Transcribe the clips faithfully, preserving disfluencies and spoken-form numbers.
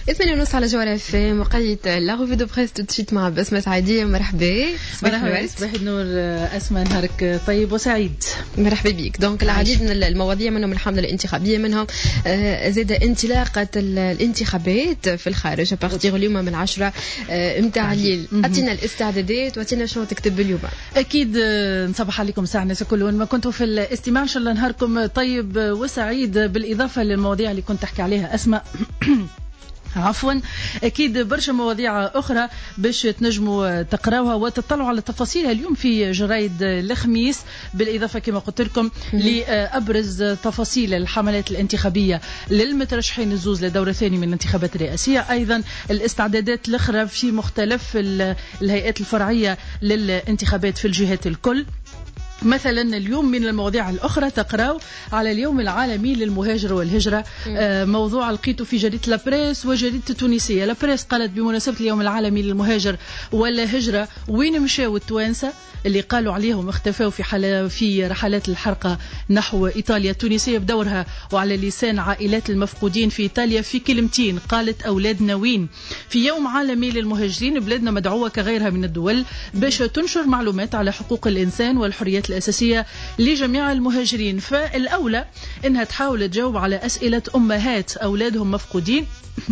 اثمانية ونص على جوهرة اف ام وقيت لا ريفي دو بريس تو تشيت مع بسمة سعيدية. مرحبا. مرحبا صباح النور أسماء، نهارك طيب وسعيد. مرحبا بك. دونك العديد من المواضيع منهم الحملة الانتخابية، منهم آه زاد انطلاقة الانتخابات في الخارج بارتيغ اليوم من عشرة متاع الليل. أعطينا الاستعدادات وأعطينا شو تكتب اليوم. أكيد نصبح عليكم ساعة الناس كل وين ما كنتوا في الاستماع، إن شاء الله نهاركم طيب وسعيد. بالإضافة للمواضيع اللي كنت تحكي عليها أسماء عفوا، أكيد برشا مواضيع أخرى باش تنجموا تقراوها وتطلعوا على تفاصيلها اليوم في جرايد الخميس، بالإضافة كما قلت لكم لأبرز تفاصيل الحملات الانتخابية للمترشحين الزوز لدورة الثاني من الانتخابات الرئاسية، أيضا الاستعدادات الأخرى في مختلف الهيئات الفرعية للانتخابات في الجهات الكل. مثلا اليوم من المواضيع الأخرى تقرأوا على اليوم العالمي للمهاجر والهجرة، آه موضوع لقيته في جريدة لابريس وجريدة التونسية. لابريس قالت بمناسبة اليوم العالمي للمهاجر والهجرة وين مشاو التوانسة اللي قالوا عليهم اختفوا في حالة في رحلات الحرقة نحو إيطاليا. التونسية بدورها وعلى لسان عائلات المفقودين في إيطاليا في كلمتين قالت أولادنا وين. في يوم عالمي للمهاجرين بلادنا مدعوة كغيرها من الدول باش تنشر معلومات على حقوق الإنسان والحريات الأساسية لجميع المهاجرين، فالأولى إنها تحاول تجاوب على أسئلة أمهات أولادهم مفقودين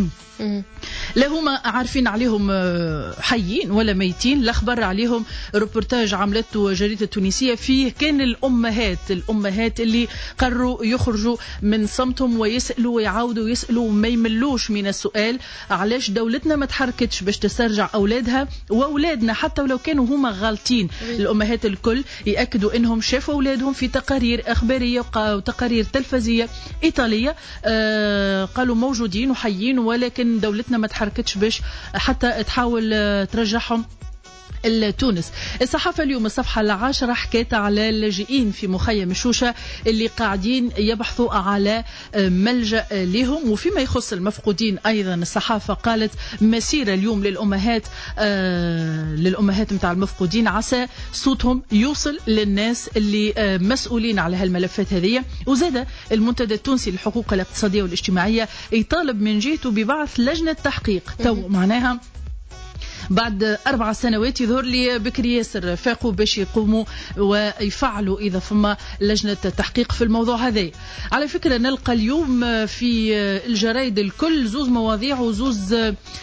لا هما عارفين عليهم حيين ولا ميتين. الأخبار عليهم روبورتاج عملته جريدة التونسية فيه كان الأمهات الأمهات اللي قرروا يخرجوا من صمتهم ويسألوا ويعاودوا ويسألوا وما يملوش من السؤال علاش دولتنا ما تحركتش باش تسترجع أولادها وأولادنا حتى ولو كانوا هما غالطين. الأمهات الكل يأكدوا إنهم شافوا أولادهم في تقارير إخبارية وتقارير تلفزية إيطالية، آه قالوا موجودين وحيين ولكن دولتنا ما تحركتش باش حتى تحاول ترجعهم التونس. الصحافة اليوم الصفحة العاشرة حكيت على اللاجئين في مخيم الشوشة اللي قاعدين يبحثوا على ملجأ لهم. وفيما يخص المفقودين أيضا الصحافة قالت مسيرة اليوم للأمهات آه للأمهات متاع المفقودين عسى صوتهم يوصل للناس اللي آه مسؤولين على هالملفات هذه. وزاد المنتدى التونسي للحقوق الاقتصادية والاجتماعية يطالب من جهته ببعث لجنة تحقيق. تو معناها بعد أربع سنوات يظهر لي بكري ياسر فاقوا باش يقوموا ويفعلوا إذا فما لجنة تحقيق في الموضوع هذا. على فكرة نلقى اليوم في الجرايد الكل زوز مواضيع وزوز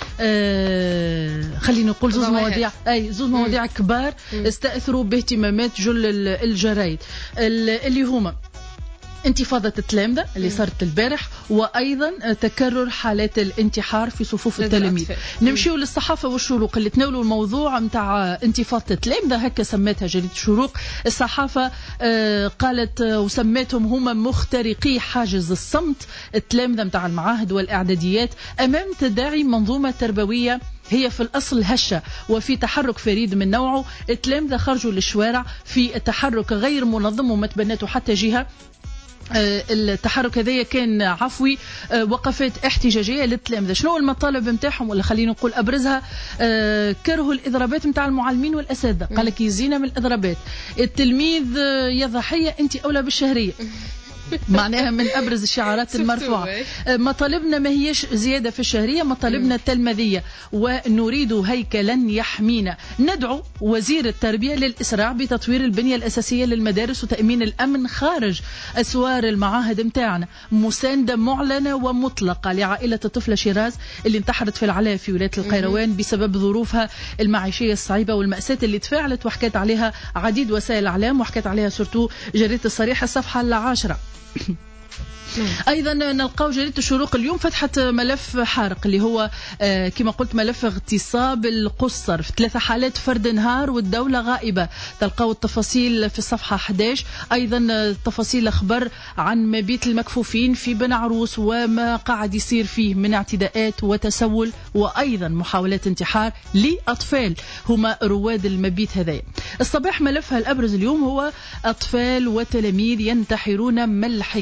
آه خلينا نقول زوز مواضيع أي زوز مواضيع كبار استأثروا باهتمامات جل الجرايد اللي هما انتفاضة التلامذة اللي صارت البارح وأيضا تكرر حالات الانتحار في صفوف التلاميذ. نمشيو للصحافة والشروق اللي تناولوا الموضوع متاع انتفاضة التلامذة، هكا سمتها جريدة الشروق. الصحافة آه قالت وسمتهم هما مخترقي حاجز الصمت التلامذة متاع المعاهد والإعداديات أمام تداعي منظومة تربوية هي في الأصل هشة وفي تحرك فريد من نوعه. التلامذة خرجوا للشوارع في تحرك غير منظم وما تبنته حتى جهة. التحرك هذا كان عفوي، وقفات احتجاجيه للتلامذه. شنو المطالب نتاعهم ولا خلينا نقول ابرزها؟ كرهوا الاضرابات نتاع المعلمين والاساتذه، قال لك يزينا من الاضرابات. التلميذ يا ضحيه انت اولى بالشهريه معناها من أبرز الشعارات المرفوعة. مطالبنا ما هيش زيادة في الشهرية، مطالبنا التلمذية ونريد هيكلا يحمينا. ندعو وزير التربية للإسراع بتطوير البنية الأساسية للمدارس وتأمين الأمن خارج أسوار المعاهد متاعنا. مساندة معلنة ومطلقة لعائلة الطفلة شيراز اللي انتحرت في العلاء في ولاية القيروان بسبب ظروفها المعيشية الصعيبة والمأساة اللي تفاعلت وحكت عليها عديد وسائل الإعلام وحكت عليها سورتو جريدة الصريح الصفحة العاشرة. أيضا نلقاو جريدة الشروق اليوم فتحت ملف حارق اللي هو آه كما قلت ملف اغتصاب القصر في ثلاثة حالات فرد نهار والدولة غائبة. تلقاو التفاصيل في الصفحة أحد عشر. أيضا تفاصيل أخبار عن مبيت المكفوفين في بن عروس وما قاعد يصير فيه من اعتداءات وتسول وأيضا محاولات انتحار لأطفال هما رواد المبيت هذا. الصباح ملفها الأبرز اليوم هو أطفال وتلاميذ ينتحرون. ما الحكاية؟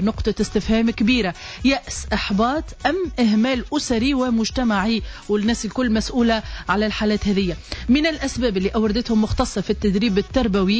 نقطة استفهام كبيرة. يأس، إحباط، أم إهمال أسري ومجتمعي، والناس الكل مسؤولة على الحالات هذه. من الأسباب اللي أوردتهم مختصة في التدريب التربوي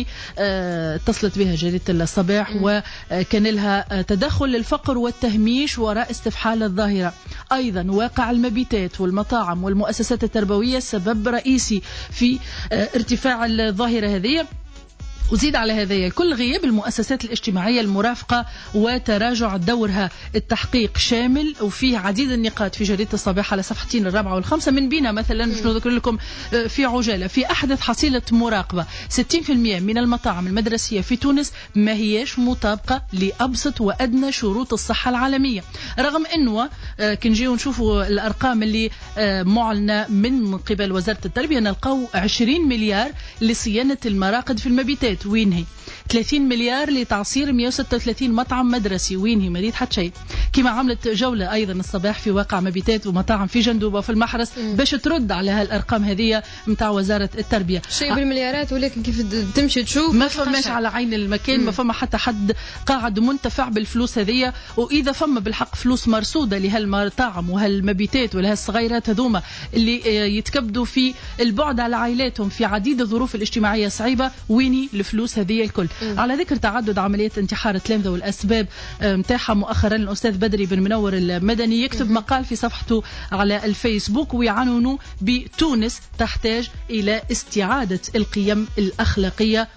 اتصلت بها جريدة الصباح وكان لها تدخل الفقر والتهميش وراء استفحال الظاهرة. أيضا واقع المبيتات والمطاعم والمؤسسات التربوية سبب رئيسي في ارتفاع الظاهرة هذه. وزيد على هذا الكل غياب المؤسسات الاجتماعية المرافقة وتراجع دورها. التحقيق شامل وفيه عديد النقاط في جريدة الصباح على صفحتين الرابعة والخامسة. من بينها مثلا مش نذكر لكم في عجالة في أحدث حصيلة مراقبة ستين بالمئة من المطاعم المدرسية في تونس ما هيش مطابقة لأبسط وأدنى شروط الصحة العالمية، رغم أنه كنجيو نشوفوا الأرقام اللي معلنة من قبل وزارة التربية نلقاو عشرين مليار لصيانة المراقد في المبيتات. وين هي؟ ثلاثين مليار لتعصير مئة وستة وثلاثين مطعم مدرسي. وين هي؟ ما ريت حتى شيء. كما عملت جولة أيضا الصباح في واقع مبيتات ومطاعم في جندوبة وفي المحرس باش ترد على هالأرقام هذه متاع وزارة التربية. شيء بالمليارات، ولكن كيف تمشي تشوف ما فماش على عين المكان. ما فما حتى حد قاعد منتفع بالفلوس هذه. وإذا فما بالحق فلوس مرصودة لهالمطاعم وهالمبيتات ولهالصغيرات هذوما اللي يتكبدوا في البعد على عائلاتهم في عديد الظروف الاجتماعية صعيبة، ويني الفلوس هذه الكل؟ م. على ذكر تعدد عمليات انتحار التلامذة والأسباب متاحة مؤخرا الأستاذ بدري بن منور المدني يكتب م. مقال في صفحته على الفيسبوك ويعنون بتونس تحتاج إلى استعادة القيم الأخلاقية.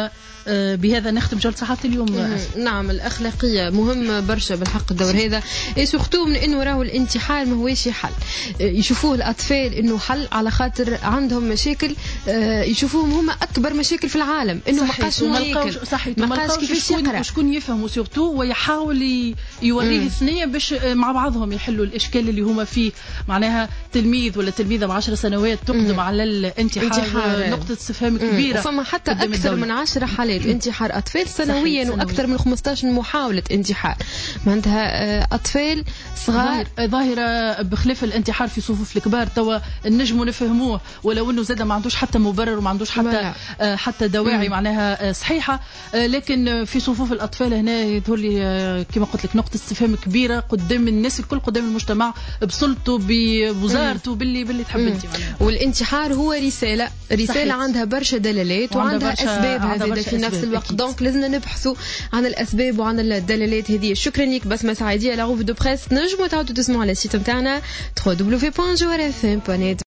وبهذا نختم جولة صحافة اليوم. نعم، الأخلاقية مهمة برشا بالحق الدور هذا، سورتو من إنه راهو الانتحار ما هوش حل. يشوفوه الأطفال إنه حل على خاطر عندهم مشاكل، يشوفوهم هم أكبر مشاكل في العالم، إنه ما قاش ياكل، ما قاش كيفاش يقرأ، وشكون يفهموا سورتو ويحاول يوريه الثنية باش مع بعضهم يحلوا الإشكال اللي هما فيه. معناها تلميذ ولا تلميذة بعشر سنوات تقدم على الانتحار نقطة استفهام كبيرة. فما حتى أكثر من عشر حالات انتحار أطفال سنويا، وأكثر من خمسطاش محاولة انتحار. معناتها أطفال صغار. ظاهرة بخلاف الانتحار في صفوف الكبار توا النجم نفهموه، ولو أنه زاد ما عندوش حتى مبرر وما عندوش حتى حتى دواعي معناها صحيحة. لكن في صفوف الأطفال هنا يظهر لي كما قلت لك نقطة استفهام كبيرة قدام الناس الكل، قدام المجتمع بسلطه بوزارته باللي باللي تحب انت. والانتحار هو رسالة رسالة صحيح. عندها برشا دلالات وعندها أسباب هذه في نفس الوقت. دونك لازمنا نبحثوا عن الأسباب وعن الدلالات هذه. شكرا لك بسمة سعيدية. لا غوف دو بريس نجموا تعودوا تسمعوا على السيت نتاعنا دبليو دبليو دبليو بوينت جوهر اف ام دوت نت.